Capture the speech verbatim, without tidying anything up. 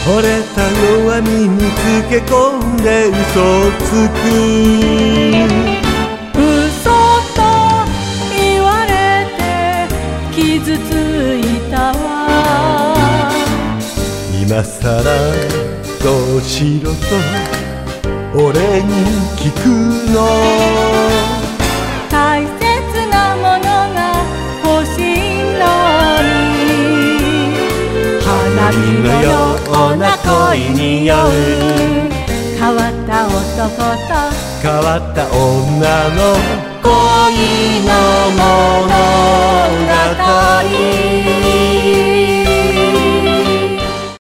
惚れた弱みにつけ込んで嘘をつく。 嘘と言われて傷ついたわ。 今さらどうしろと俺に聞くの。 大切なものが欲しいのに。花火のような恋に酔う変わった男と変わった女の恋の物語。